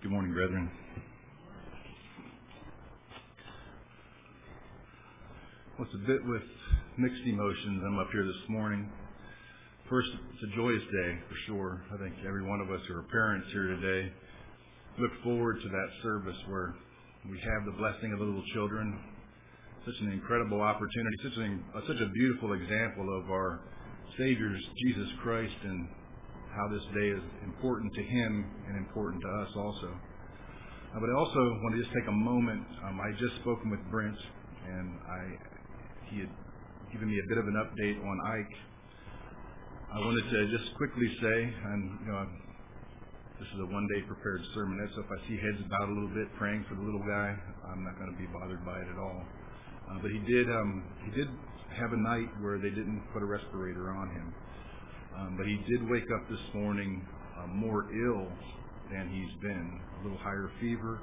Good morning, brethren. Well, it's a bit with mixed emotions. I'm up here this morning. First, it's a joyous day for sure. I think every one of us who are parents here today look forward to that service where we have the blessing of the little children. Such an incredible opportunity, such a beautiful example of our Savior's Jesus Christ and how this day is important to Him and important to us also. But I also want to just take a moment. I had just spoken with Brent, and he had given me a bit of an update on Ike. I wanted to just quickly say, and this is a one-day prepared sermon, so if I see heads bowed a little bit praying for the little guy, I'm not going to be bothered by it at all. But he did have a night where they didn't put a respirator on him. But he did wake up this morning more ill than he's been, a little higher fever,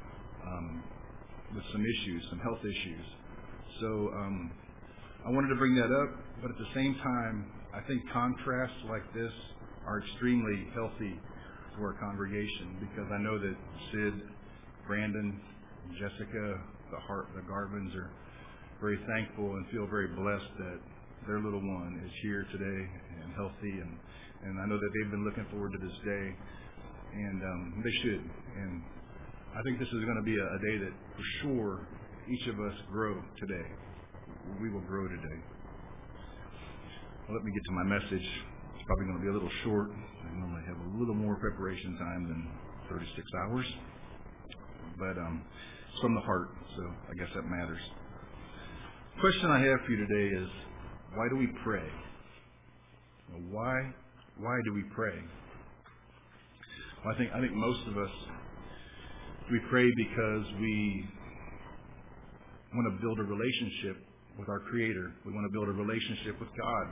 with some health issues. So I wanted to bring that up, but at the same time, I think contrasts like this are extremely healthy for our congregation, because I know that Sid, Brandon, Jessica, the Garvins are very thankful and feel very blessed that their little one is here today and healthy, and I know that they've been looking forward to this day, and they should. And I think this is going to be a day that for sure each of us grow today. We will grow today. Well, let me get to my message. It's probably going to be a little short. I normally have a little more preparation time than 36 hours, but it's from the heart, so I guess that matters. The question I have for you today is, why do we pray? Why do we pray? Well, I think most of us, we pray because we want to build a relationship with our Creator. We want to build a relationship with God.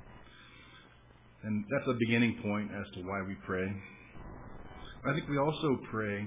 And that's a beginning point as to why we pray. I think we also pray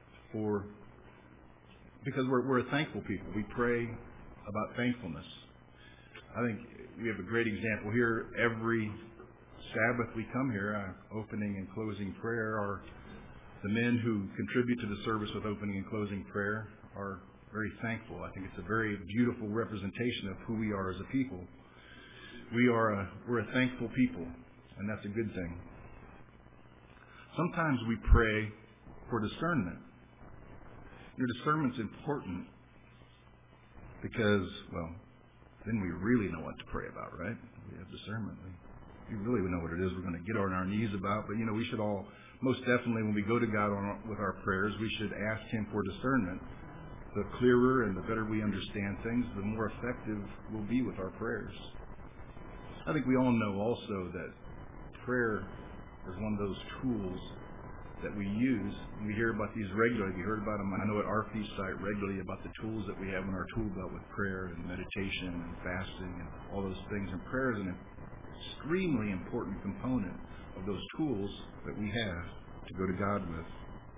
because we're a thankful people. We pray about thankfulness. I think we have a great example here. Every Sabbath we come here, our opening and closing prayer, are the men who contribute to the service with opening and closing prayer are very thankful. I think it's a very beautiful representation of who we are as a people. We're a thankful people, and that's a good thing. Sometimes we pray for discernment. Discernment's important because, well, then we really know what to pray about, right? We have discernment. We really know what it is we're going to get on our knees about. But, we should all, most definitely, when we go to God with our prayers, we should ask Him for discernment. The clearer and the better we understand things, the more effective we'll be with our prayers. I think we all know also that prayer is one of those tools that we use. We hear about these regularly. We heard about them, I know, at our feast site regularly, about the tools that we have in our tool belt with prayer and meditation and fasting and all those things. And prayer is an extremely important component of those tools that we have to go to God with.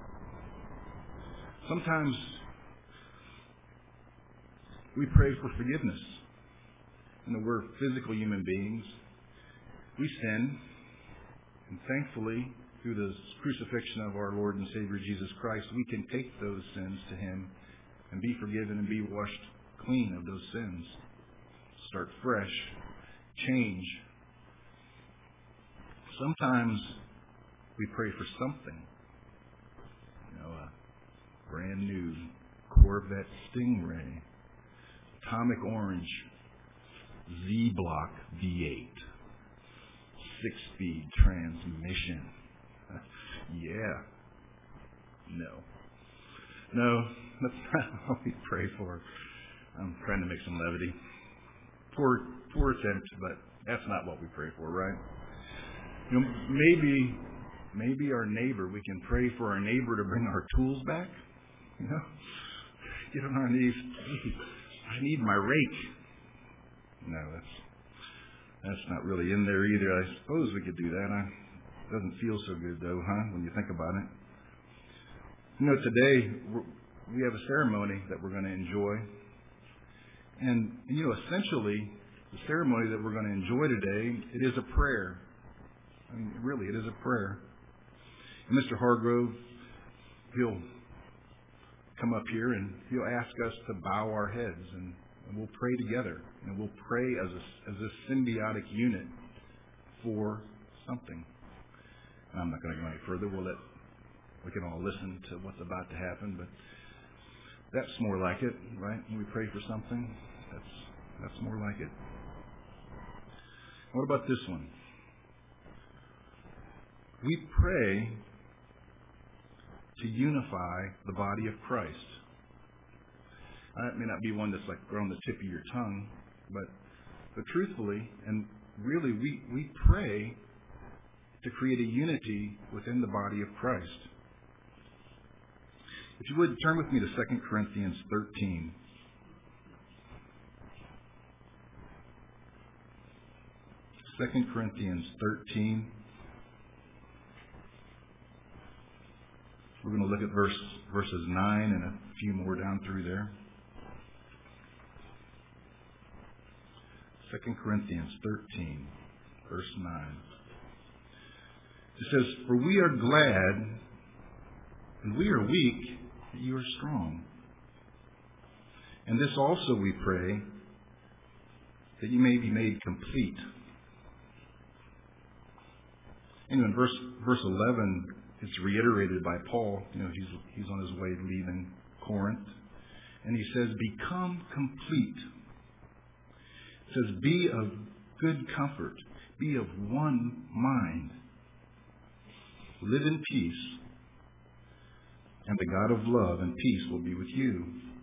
Sometimes we pray for forgiveness. We're physical human beings. We sin, and thankfully, through the crucifixion of our Lord and Savior Jesus Christ, we can take those sins to Him and be forgiven and be washed clean of those sins. Start fresh. Change. Sometimes we pray for something. A brand new Corvette Stingray, Atomic Orange, Z-Block V8, 6-speed transmission. Yeah. No, that's not what we pray for. I'm trying to make some levity. Poor attempt, but that's not what we pray for, right? Maybe our neighbor, we can pray for our neighbor to bring our tools back. Get on our knees. Hey, I need my rake. No, that's not really in there either. I suppose we could do that. It doesn't feel so good, though, when you think about it. Today we have a ceremony that we're going to enjoy. And, essentially, the ceremony that we're going to enjoy today, it is a prayer. Really, it is a prayer. And Mr. Hargrove, he'll come up here and he'll ask us to bow our heads, and we'll pray together, and we'll pray as a symbiotic unit for something. And I'm not going to go any further. We can all listen to what's about to happen, but that's more like it, right? When we pray for something, that's more like it. What about this one? We pray to unify the body of Christ. That may not be one that's like on the tip of your tongue, but truthfully and really, we pray to create a unity within the body of Christ. If you would, turn with me to 2 Corinthians 13. Second Corinthians 13. We're going to look at verses 9 and a few more down through there. 2 Corinthians 13, verse 9. It says, "For we are glad, and we are weak, that you are strong. And this also we pray, that you may be made complete." And in verse 11, it's reiterated by Paul. He's on his way leaving Corinth. And he says, "Become complete." It says, "Be of good comfort. Be of one mind. Live in peace. And the God of love and peace will be with you."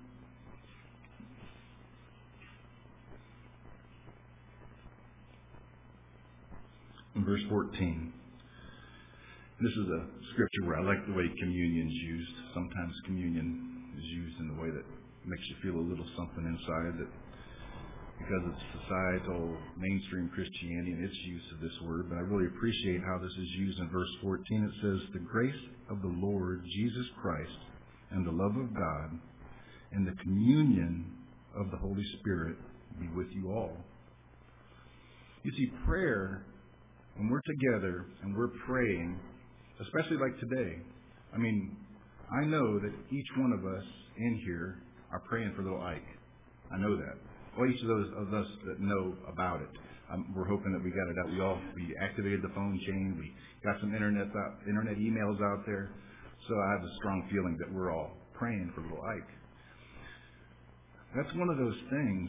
In verse 14. This is a scripture where I like the way communion's used. Sometimes communion is used in a way that makes you feel a little something inside, that because it's societal, mainstream Christianity and its use of this word. But I really appreciate how this is used in verse 14. It says, "The grace of the Lord Jesus Christ and the love of God and the communion of the Holy Spirit be with you all." You see, prayer, when we're together and we're praying, especially like today, I know that each one of us in here are praying for little Ike. I know that. Well, each of those of us that know about it. We're hoping that we got it out. We activated the phone chain. We got some internet emails out there. So I have a strong feeling that we're all praying for little Ike. That's one of those things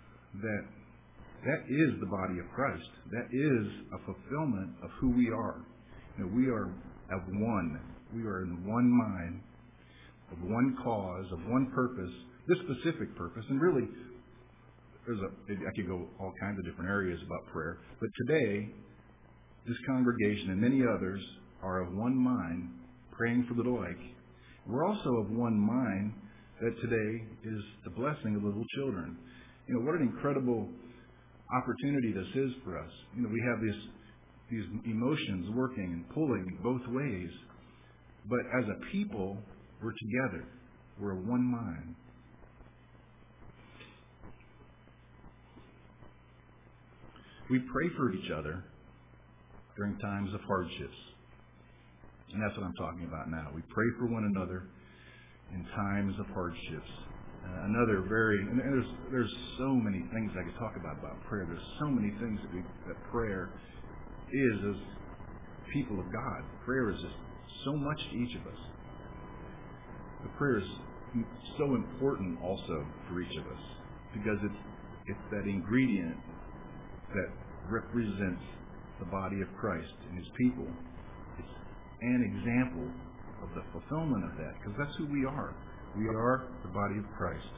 that is the body of Christ. That is a fulfillment of who we are. We are of one. We are in one mind, of one cause, of one purpose, this specific purpose. And really, I could go all kinds of different areas about prayer. But today, this congregation and many others are of one mind, praying for little Ike. We're also of one mind that today is the blessing of little children. What an incredible opportunity this is for us. We have these emotions working and pulling both ways. But as a people, we're together. We're of one mind. We pray for each other during times of hardships. And that's what I'm talking about now. We pray for one another in times of hardships. There's so many things I could talk about prayer. There's so many things that prayer is as people of God. Prayer is just so much to each of us. The prayer is so important also for each of us because it's that ingredient that represents the body of Christ and His people. It's an example of the fulfillment of that because that's who we are. We are the body of Christ.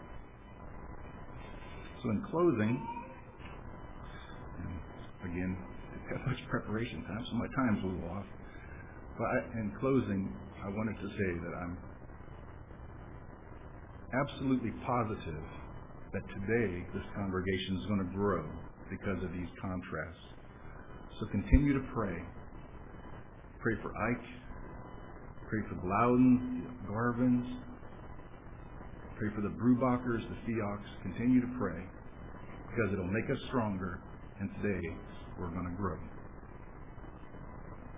So in closing, and again, I've got much preparation time, so my time's a little off. But in closing, I wanted to say that I'm absolutely positive that today this congregation is going to grow because of these contrasts. So continue to pray. Pray for Ike. Pray for the Loudons, the Garvins. Pray for the Brubachers, the Theoks. Continue to pray because it'll make us stronger, and today we're going to grow.